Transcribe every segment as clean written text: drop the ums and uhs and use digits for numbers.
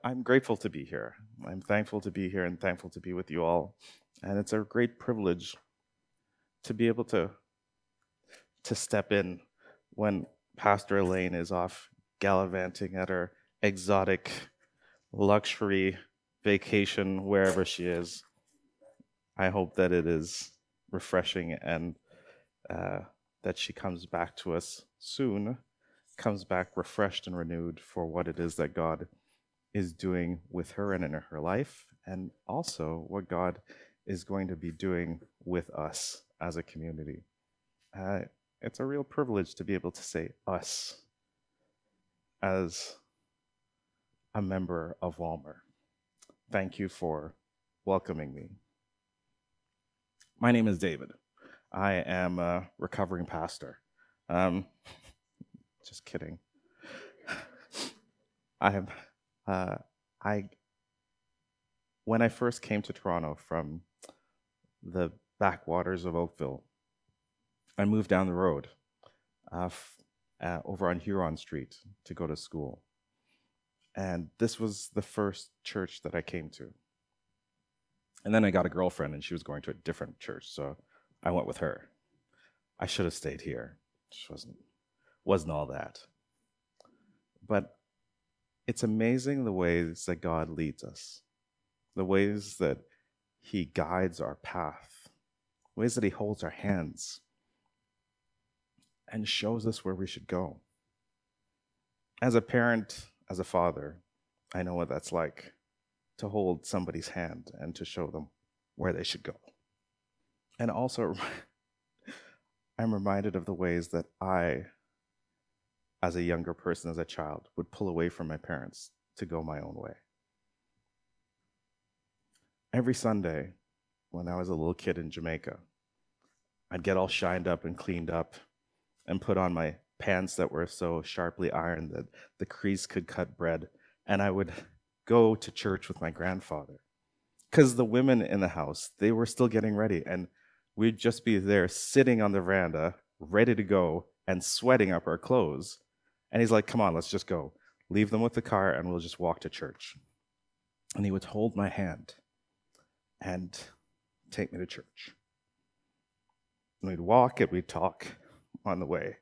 I'm grateful to be here. I'm thankful to be here and thankful to be with you all. And it's a great privilege to be able to step in when Pastor Elaine is off gallivanting at her exotic luxury vacation wherever she is. I hope that it is refreshing and uh, that she comes back to us soon, comes back refreshed and renewed for what it is that God is doing with her and in her life, and also what God is going to be doing with us as a community. Uh, it's a real privilege to be able to say us as a member of Walmer. Thank you for welcoming me. My name is David. I am a recovering pastor. Um, just kidding. I have, I when I first came to Toronto from the backwaters of Oakville, I moved down the road over on Huron Street to go to school. And this was the first church that I came to. And then I got a girlfriend, and she was going to a different church, so I went with her. I should have stayed here. It wasn't all that. But it's amazing the ways that God leads us, the ways that He guides our path, ways that He holds our hands and shows us where we should go. As a parent, as a father, I know what that's like to hold somebody's hand and to show them where they should go. And also, I'm reminded of the ways that I, as a younger person, as a child, would pull away from my parents to go my own way. Every Sunday, when I was a little kid in Jamaica, I'd get all shined up and cleaned up and put on my pants that were so sharply ironed that the crease could cut bread. And I would go to church with my grandfather. Because the women in the house, they were still getting ready. And we'd just be there sitting on the veranda, ready to go and sweating up our clothes. And he's like, come on, let's just go. Leave them with the car and we'll just walk to church. And he would hold my hand and take me to church. And we'd walk and we'd talk on the way.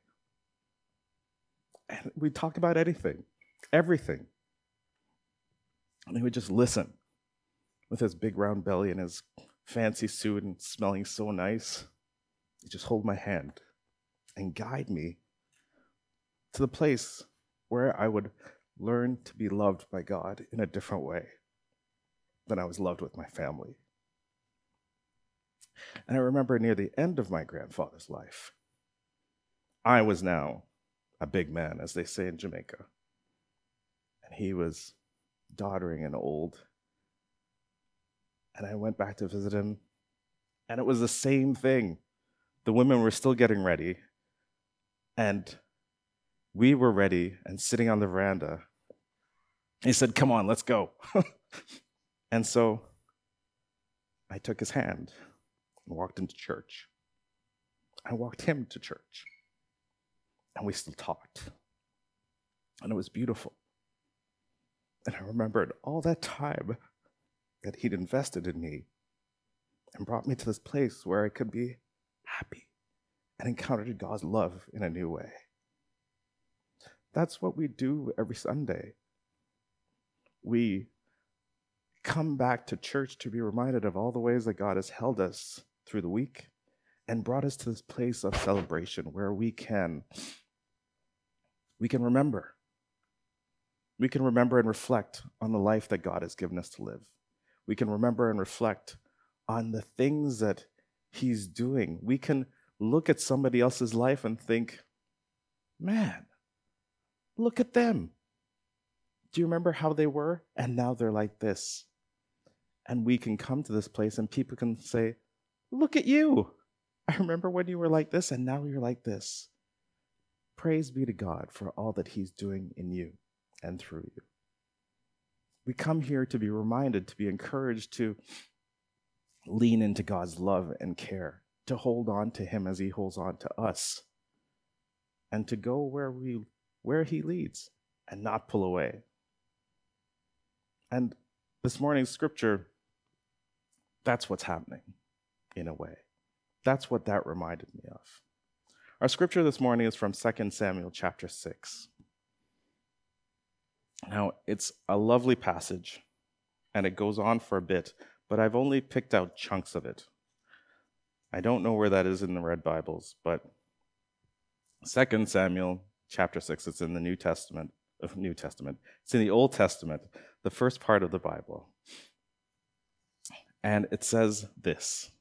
And we'd talk about anything, everything. And he would just listen with his big round belly and his fancy suit and smelling so nice. He'd just hold my hand and guide me to the place where I would learn to be loved by God in a different way than I was loved with my family. And I remember near the end of my grandfather's life, I was now a big man, as they say in Jamaica. And he was doddering and old. And I went back to visit him, and it was the same thing. The women were still getting ready, and we were ready and sitting on the veranda. He said, come on, let's go. And so I took his hand and walked into church. I walked him to church. And we still talked. And it was beautiful. And I remembered all that time that he'd invested in me and brought me to this place where I could be happy and encountered God's love in a new way. That's what we do every Sunday. We come back to church to be reminded of all the ways that God has held us through the week and brought us to this place of celebration where we can remember. We can remember and reflect on the life that God has given us to live. We can remember and reflect on the things that He's doing. We can look at somebody else's life and think, man, look at them. Do you remember how they were? And now they're like this. And we can come to this place and people can say, look at you. I remember when you were like this and now you're like this. Praise be to God for all that He's doing in you and through you. We come here to be reminded, to be encouraged, to lean into God's love and care, to hold on to Him as He holds on to us, and to go where He leads and not pull away. And this morning's scripture, that's what's happening in a way. That's what that reminded me of. Our scripture this morning is from 2 Samuel chapter 6. Now, it's a lovely passage, and it goes on for a bit, but I've only picked out chunks of it. I don't know where that is in the Red Bibles, but 2 Samuel chapter 6, it's in the New Testament. It's in the Old Testament, the first part of the Bible. And it says this: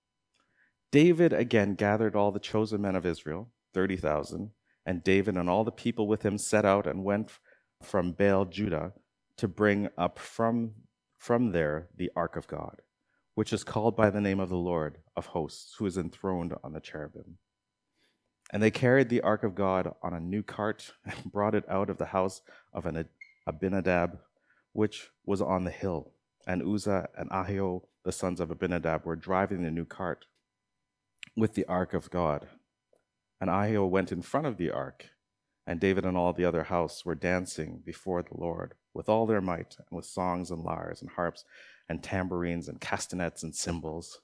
David again gathered all the chosen men of Israel, 30,000, and David and all the people with him set out and went from Baal Judah to bring up from there the ark of God, which is called by the name of the Lord of hosts, who is enthroned on the cherubim. And they carried the ark of God on a new cart and brought it out of the house of Abinadab, which was on the hill. And Uzzah and Ahio, the sons of Abinadab, were driving the new cart with the ark of God. And Ahio went in front of the ark, and David and all the other house were dancing before the Lord with all their might, and with songs and lyres and harps and tambourines and castanets and cymbals.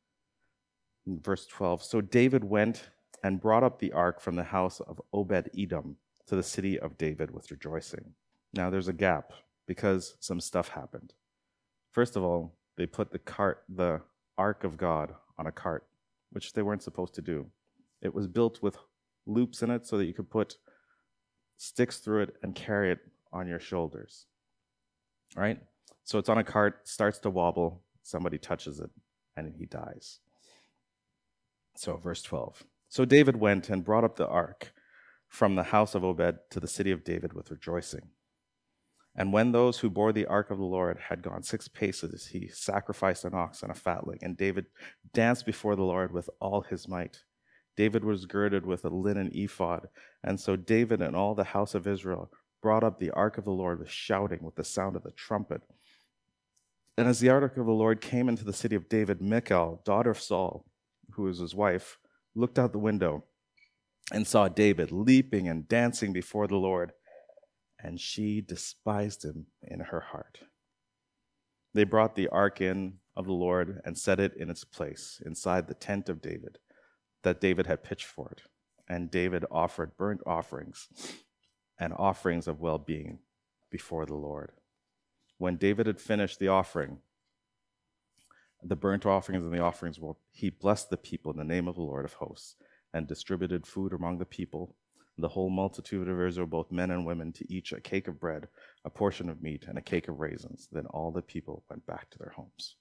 In verse 12, so David went and brought up the ark from the house of Obed-Edom to the city of David with rejoicing. Now there's a gap because some stuff happened. First of all, they put the ark of God on a cart, which they weren't supposed to do. It was built with loops in it so that you could put sticks through it and carry it on your shoulders, right? So it's on a cart, starts to wobble, somebody touches it, and he dies. So verse 12. So David went and brought up the ark from the house of Obed to the city of David with rejoicing. And when those who bore the ark of the Lord had gone 6 paces, he sacrificed an ox and a fatling, and David danced before the Lord with all his might. David was girded with a linen ephod, and so David and all the house of Israel brought up the ark of the Lord with shouting, with the sound of the trumpet. And as the ark of the Lord came into the city of David, Michal, daughter of Saul, who was his wife, looked out the window and saw David leaping and dancing before the Lord, and she despised him in her heart. They brought the ark in of the Lord and set it in its place inside the tent of David, that David had pitched for it. And David offered burnt offerings and offerings of well-being before the Lord. When David had finished the offering, the burnt offerings and the offerings, he blessed the people in the name of the Lord of hosts and distributed food among the people, the whole multitude of Israel, both men and women, to each a cake of bread, a portion of meat, and a cake of raisins. Then all the people went back to their homes.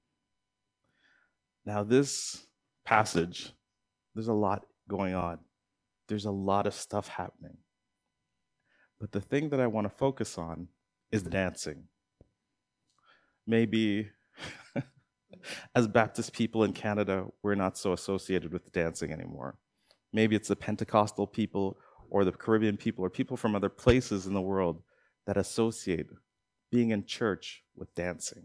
Now this passage, there's a lot going on. There's a lot of stuff happening. But the thing that I want to focus on is the dancing. Maybe as Baptist people in Canada, we're not so associated with dancing anymore. Maybe it's the Pentecostal people or the Caribbean people or people from other places in the world that associate being in church with dancing.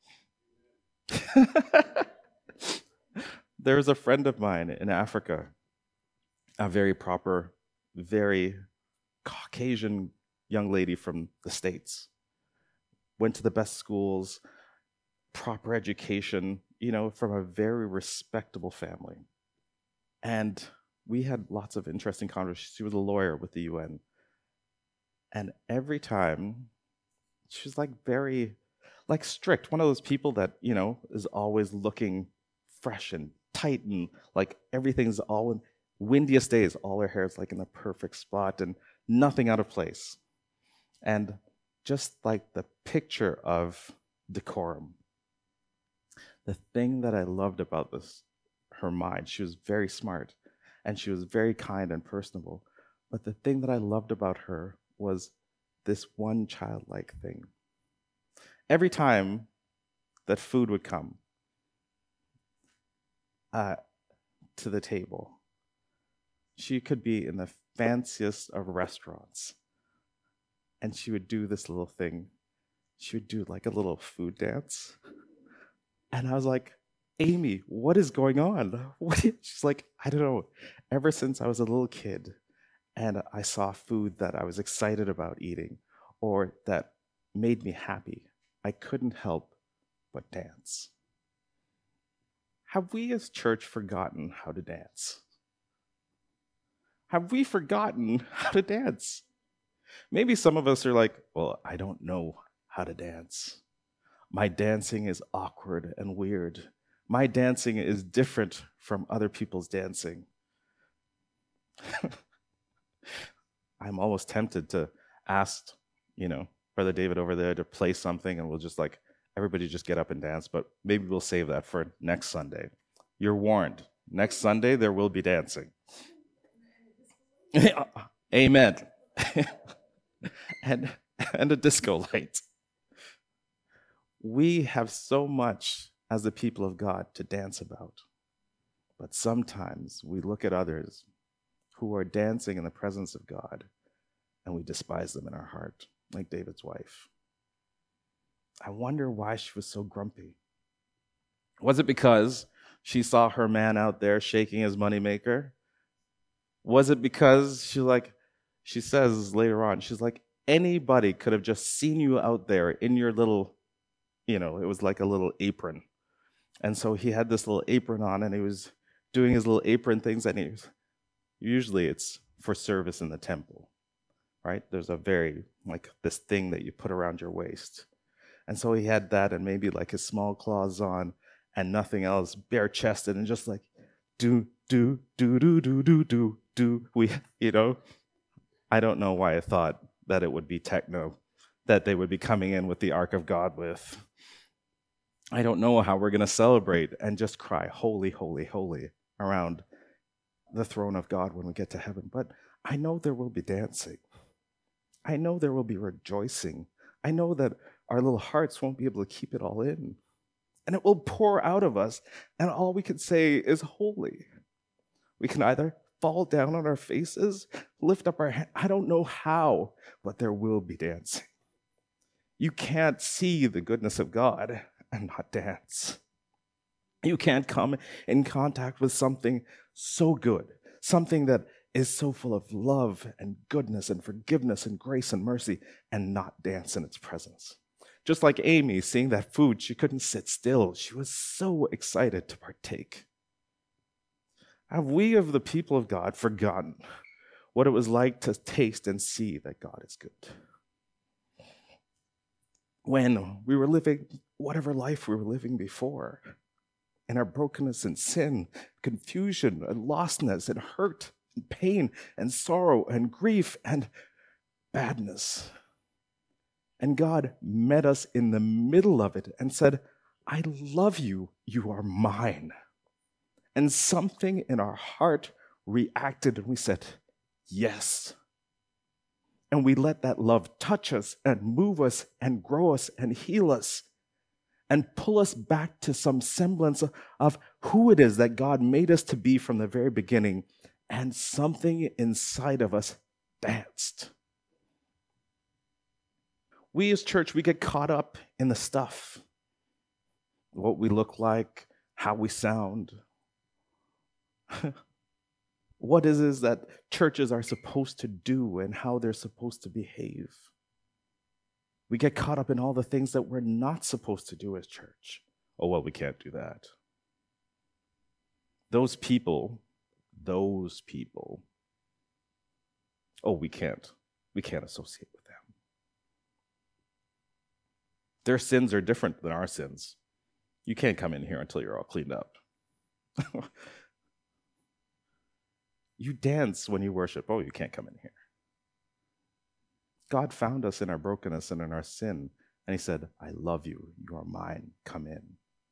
There's a friend of mine in Africa, a very proper, very Caucasian young lady from the States. Went to the best schools, proper education, from a very respectable family. And we had lots of interesting conversations. She was a lawyer with the UN. And every time, she was very strict. One of those people that, is always looking fresh and tight and everything's all in windiest days. All her hair is in the perfect spot and nothing out of place. And just the picture of decorum. The thing that I loved about her mind, she was very smart and she was very kind and personable. But the thing that I loved about her was this one childlike thing. Every time that food would come to the table, she could be in the fanciest of restaurants, and she would do this little thing. She would do a little food dance. And I was like, Amy, what is going on? She's like, I don't know. Ever since I was a little kid and I saw food that I was excited about eating or that made me happy, I couldn't help but dance. Have we as church forgotten how to dance? Have we forgotten how to dance? Maybe some of us are like, well, I don't know how to dance. My dancing is awkward and weird. My dancing is different from other people's dancing. I'm almost tempted to ask, Brother David over there to play something and we'll just everybody just get up and dance, but maybe we'll save that for next Sunday. You're warned. Next Sunday, there will be dancing. Amen. and a disco light. We have so much as the people of God to dance about, but sometimes we look at others who are dancing in the presence of God and we despise them in our heart, like David's wife. I wonder why she was so grumpy. Was it because she saw her man out there shaking his moneymaker? Was it because she says later on, she's like, anybody could have just seen you out there in your little, it was like a little apron. And so he had this little apron on and he was doing his little apron things, and usually it's for service in the temple, right? There's a very, this thing that you put around your waist. And so he had that and maybe his small claws on and nothing else, bare chested and just do. I don't know why I thought that it would be techno, that they would be coming in with the Ark of God with. I don't know how we're going to celebrate and just cry, holy, holy, holy, around the throne of God when we get to heaven. But I know there will be dancing. I know there will be rejoicing. I know that our little hearts won't be able to keep it all in. And it will pour out of us, and all we can say is holy. We can either fall down on our faces, lift up our hands. I don't know how, but there will be dancing. You can't see the goodness of God and not dance. You can't come in contact with something so good, something that is so full of love and goodness and forgiveness and grace and mercy, and not dance in its presence. Just like Amy seeing that food, she couldn't sit still. She was so excited to partake. Have we of the people of God forgotten what it was like to taste and see that God is good? When we were living whatever life we were living before, in our brokenness and sin, confusion and lostness and hurt and pain and sorrow and grief and badness. And God met us in the middle of it and said, I love you, you are mine. And something in our heart reacted and we said, yes. And we let that love touch us and move us and grow us and heal us and pull us back to some semblance of who it is that God made us to be from the very beginning. And something inside of us danced. We as church, we get caught up in the stuff. What we look like, how we sound. What is it that churches are supposed to do and how they're supposed to behave? We get caught up in all the things that we're not supposed to do as church. Oh, well, we can't do that. Those people, oh, we can't associate with them. Their sins are different than our sins. You can't come in here until you're all cleaned up. You dance when you worship. Oh, you can't come in here. God found us in our brokenness and in our sin, and he said, I love you. You are mine. Come in.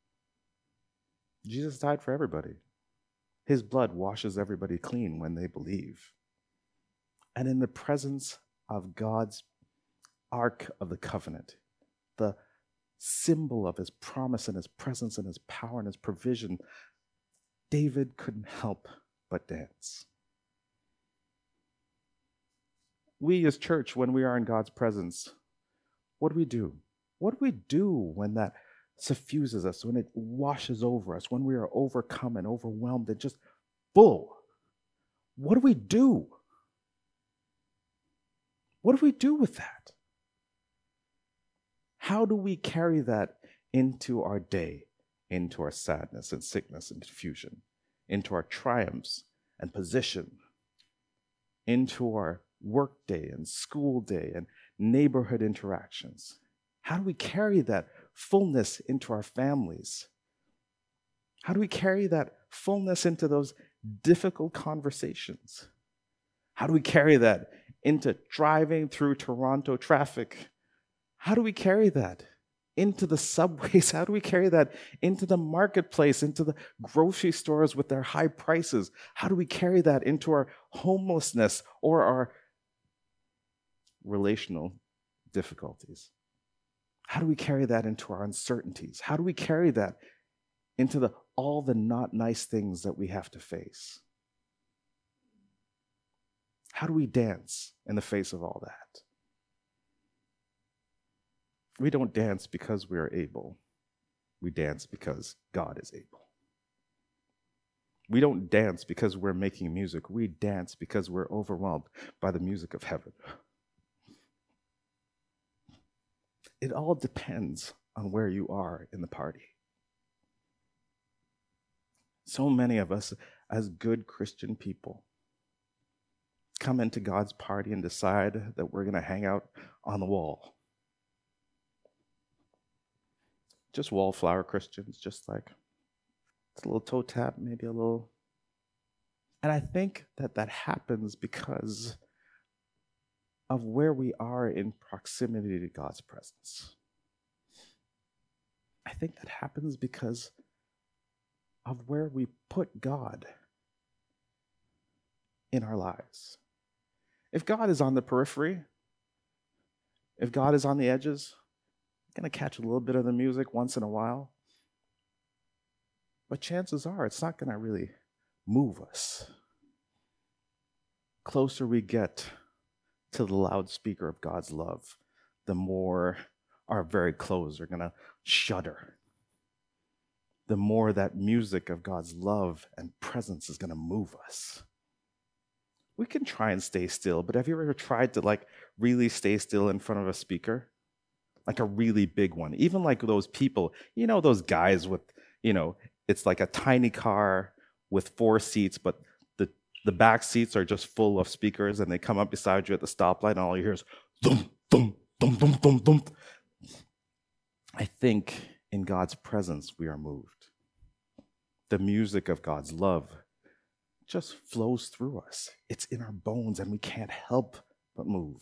Jesus died for everybody. His blood washes everybody clean when they believe. And in the presence of God's Ark of the Covenant, the symbol of his promise and his presence and his power and his provision, David couldn't help but dance. We as church, when we are in God's presence, what do we do? What do we do when that suffuses us, when it washes over us, when we are overcome and overwhelmed and just full? What do we do? What do we do with that? How do we carry that into our day, into our sadness and sickness and confusion, into our triumphs and position, into our work day and school day and neighborhood interactions? How do we carry that fullness into our families? How do we carry that fullness into those difficult conversations? How do we carry that into driving through Toronto traffic? How do we carry that into the subways? How do we carry that into the marketplace, into the grocery stores with their high prices? How do we carry that into our homelessness or our relational difficulties? How do we carry that into our uncertainties? How do we carry that into all the not nice things that we have to face? How do we dance in the face of all that? We don't dance because we are able. We dance because God is able. We don't dance because we're making music. We dance because we're overwhelmed by the music of heaven. It all depends on where you are in the party. So many of us, as good Christian people, come into God's party and decide that we're going to hang out on the wall. Just wallflower Christians, just like it's a little toe tap, maybe a little. And I think that happens because of where we are in proximity to God's presence. I think that happens because of where we put God in our lives. If God is on the periphery, if God is on the edges, going to catch a little bit of the music once in a while. But chances are it's not going to really move us. Closer we get to the loudspeaker of God's love, the more our very clothes are going to shudder. The more that music of God's love and presence is going to move us. We can try and stay still, but have you ever tried to really stay still in front of a speaker? Like a really big one. Even like those people, those guys with, it's like a tiny car with 4 seats, but the back seats are just full of speakers, and they come up beside you at the stoplight, and all you hear is thump, thump, thump, thump, thump, thump. I think in God's presence we are moved. The music of God's love just flows through us. It's in our bones, and we can't help but move.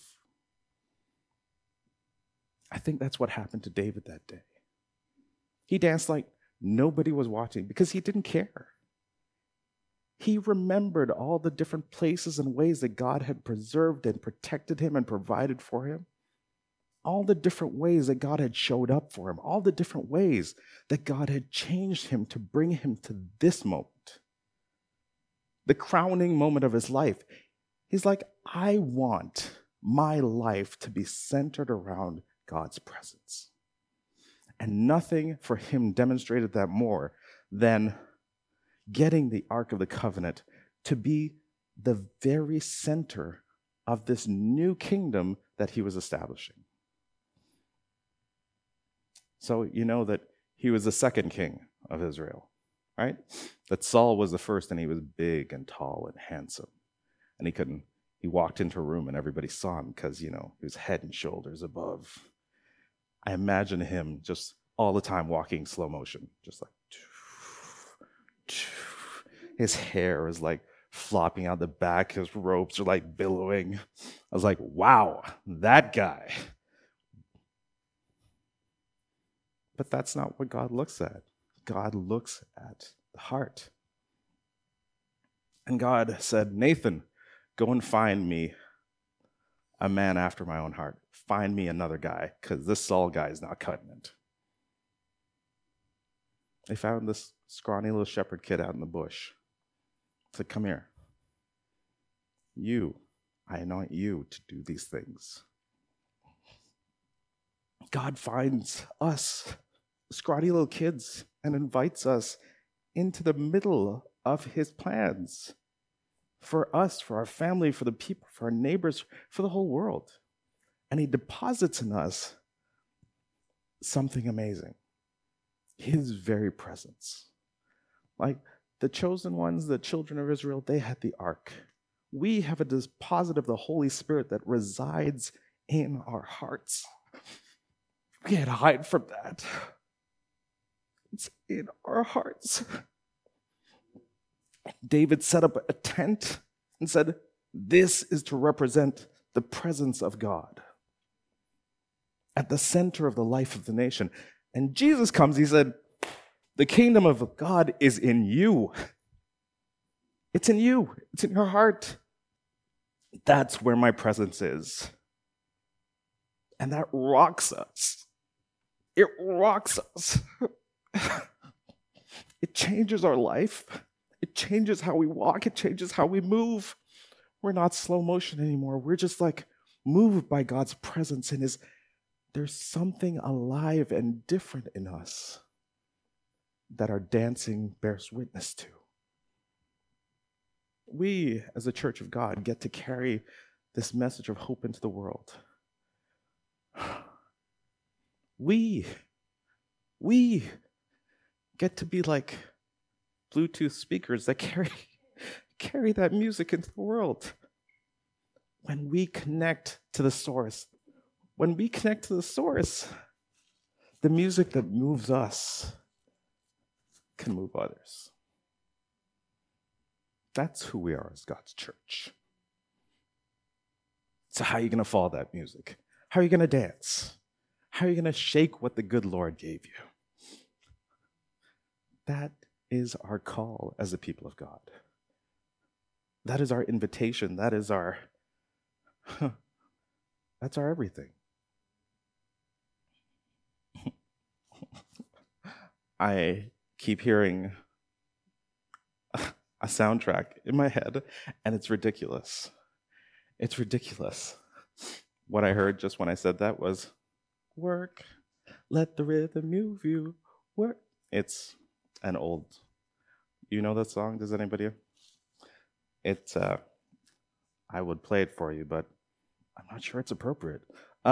I think that's what happened to David that day. He danced like nobody was watching because he didn't care. He remembered all the different places and ways that God had preserved and protected him and provided for him. All the different ways that God had showed up for him. All the different ways that God had changed him to bring him to this moment. The crowning moment of his life. He's like, I want my life to be centered around God's presence. And nothing for him demonstrated that more than getting the Ark of the Covenant to be the very center of this new kingdom that he was establishing. So you know that he was the second king of Israel, right? That Saul was the first, and he was big and tall and handsome. And he walked into a room and everybody saw him because, he was head and shoulders above. I imagine him just all the time walking slow motion, just like, his hair is like flopping out the back, his robes are like billowing. I was like, wow, that guy. But that's not what God looks at. God looks at the heart. And God said, Nathan, go and find me a man after my own heart. Find me another guy, because this Saul guy is not cutting it. They found this scrawny little shepherd kid out in the bush. Said, come here. I anoint you to do these things. God finds us, scrawny little kids, and invites us into the middle of his plans for us, for our family, for the people, for our neighbors, for the whole world. And he deposits in us something amazing. His very presence. Like the chosen ones, the children of Israel, they had the ark. We have a deposit of the Holy Spirit that resides in our hearts. We can't hide from that. It's in our hearts. David set up a tent and said, this is to represent the presence of God at the center of the life of the nation. And Jesus comes, he said, the kingdom of God is in you. It's in you. It's in your heart. That's where my presence is. And that rocks us. It rocks us. It changes our life. It changes how we walk. It changes how we move. We're not slow motion anymore. We're just like moved by God's presence, and there's something alive and different in us that our dancing bears witness to. We, as a church of God, get to carry this message of hope into the world. We get to be like Bluetooth speakers that carry that music into the world. When we connect to the source, the music that moves us can move others. That's who we are as God's church. So how are you going to follow that music? How are you going to dance? How are you going to shake what the good Lord gave you? That is our call as a people of God. That is our invitation. That's our everything. I keep hearing a soundtrack in my head, and it's ridiculous. It's ridiculous. What I heard just when I said that was, work, let the rhythm move you, work. It's an old, you know that song? Does anybody? It's, I would play it for you, but I'm not sure it's appropriate.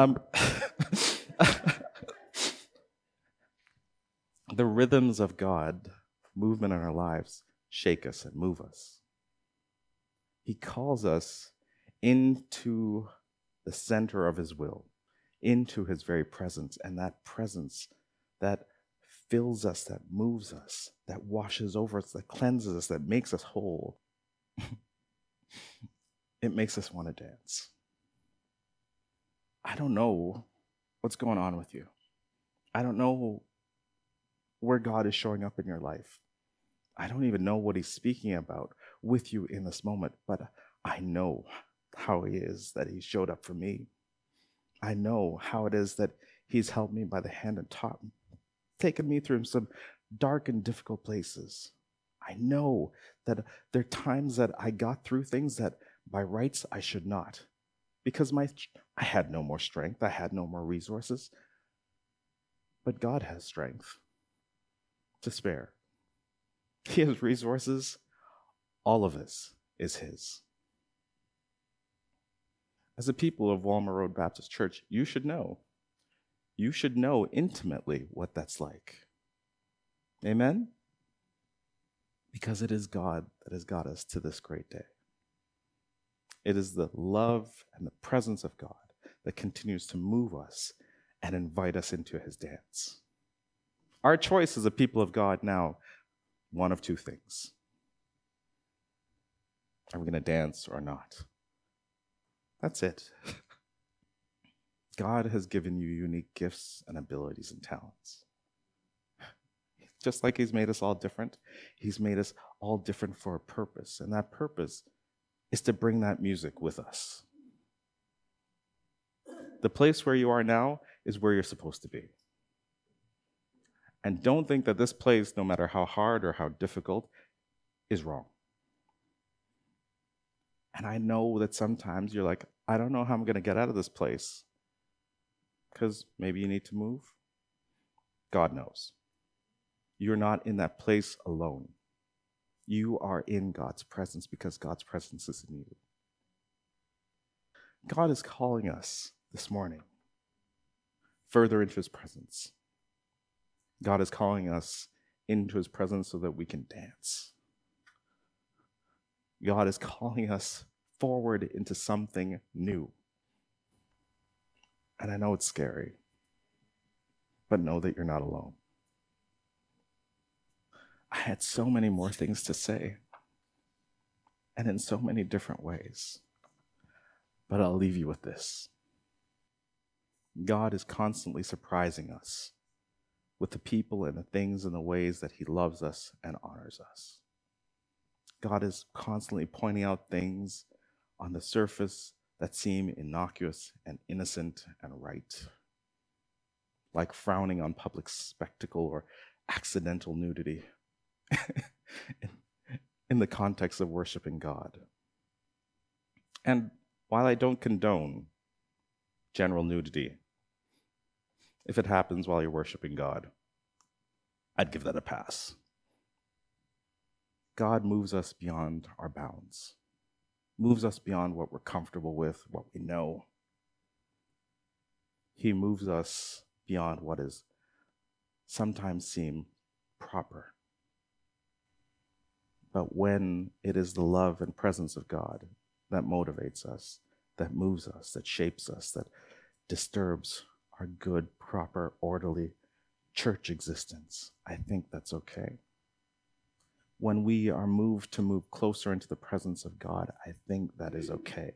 The rhythms of God, movement in our lives, shake us and move us. He calls us into the center of his will, into his very presence, and that presence that fills us, that moves us, that washes over us, that cleanses us, that makes us whole. It makes us want to dance. I don't know what's going on with you. I don't know where God is showing up in your life. I don't even know what he's speaking about with you in this moment, but I know how he is that he showed up for me. I know how it is that he's held me by the hand and taken me through some dark and difficult places. I know that there are times that I got through things that by rights I should not, because I had no more strength, I had no more resources. But God has strength to spare. He has resources. All of this is his. As a people of Walmer Road Baptist Church, you should know intimately what that's like. Amen? Because it is God that has got us to this great day. It is the love and the presence of God that continues to move us and invite us into his dance. Our choice as a people of God now, one of two things. Are we going to dance or not? That's it. God has given you unique gifts and abilities and talents. Just like he's made us all different, he's made us all different for a purpose. And that purpose is to bring that music with us. The place where you are now is where you're supposed to be. And don't think that this place, no matter how hard or how difficult, is wrong. And I know that sometimes you're like, I don't know how I'm going to get out of this place. Because maybe you need to move. God knows. You're not in that place alone. You are in God's presence because God's presence is in you. God is calling us this morning further into his presence. God is calling us into his presence so that we can dance. God is calling us forward into something new. And I know it's scary, but know that you're not alone. I had so many more things to say, and in so many different ways. But I'll leave you with this. God is constantly surprising us with the people and the things and the ways that he loves us and honors us. God is constantly pointing out things on the surface that seem innocuous and innocent and right, like frowning on public spectacle or accidental nudity in the context of worshiping God. And while I don't condone general nudity, if it happens while you're worshiping God, I'd give that a pass. God moves us beyond our bounds, moves us beyond what we're comfortable with, what we know. He moves us beyond what is sometimes seem proper. But when it is the love and presence of God that motivates us, that moves us, that shapes us, that disturbs our good, proper, orderly church existence, I think that's okay. When we are moved to move closer into the presence of God, I think that is okay.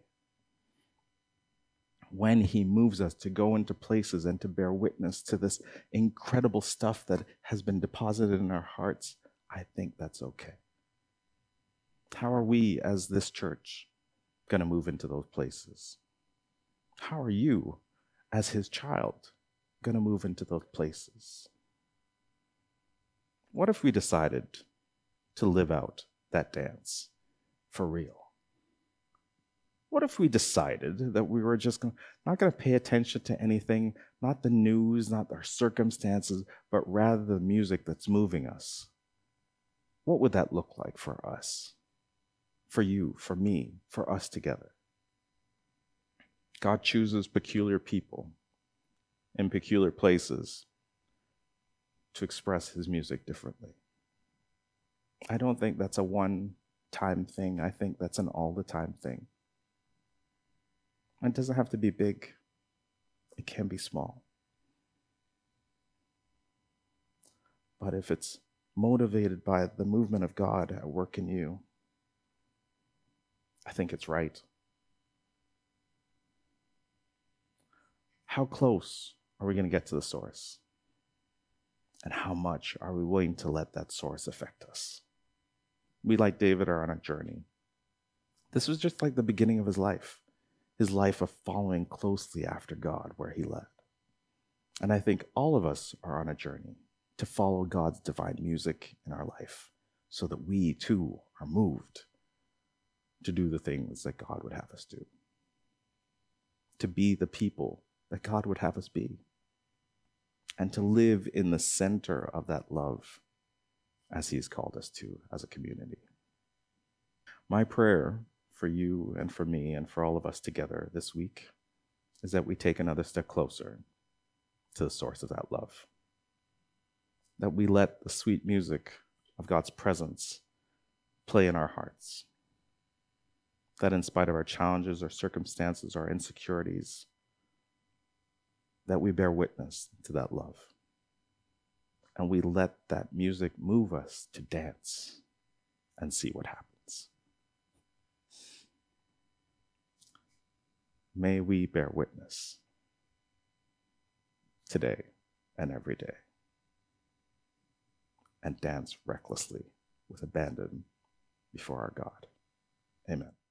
When he moves us to go into places and to bear witness to this incredible stuff that has been deposited in our hearts, I think that's okay. How are we as this church going to move into those places? How are you as his child going to move into those places? What if we decided to live out that dance for real? What if we decided that we were just not going to pay attention to anything, not the news, not our circumstances, but rather the music that's moving us? What would that look like for us? For you, for me, for us together? God chooses peculiar people in peculiar places to express his music differently. I don't think that's a one-time thing. I think that's an all-the-time thing. It doesn't have to be big. It can be small. But if it's motivated by the movement of God at work in you, I think it's right. How close are we going to get to the source? And how much are we willing to let that source affect us? We, like David, are on a journey. This was just like the beginning of his life of following closely after God where he led. And I think all of us are on a journey to follow God's divine music in our life so that we too are moved to do the things that God would have us do, to be the people that God would have us be, and to live in the center of that love as he's called us to as a community. My prayer for you and for me and for all of us together this week is that we take another step closer to the source of that love, that we let the sweet music of God's presence play in our hearts, that in spite of our challenges, our circumstances, our insecurities, that we bear witness to that love. And we let that music move us to dance and see what happens. May we bear witness today and every day and dance recklessly with abandon before our God. Amen.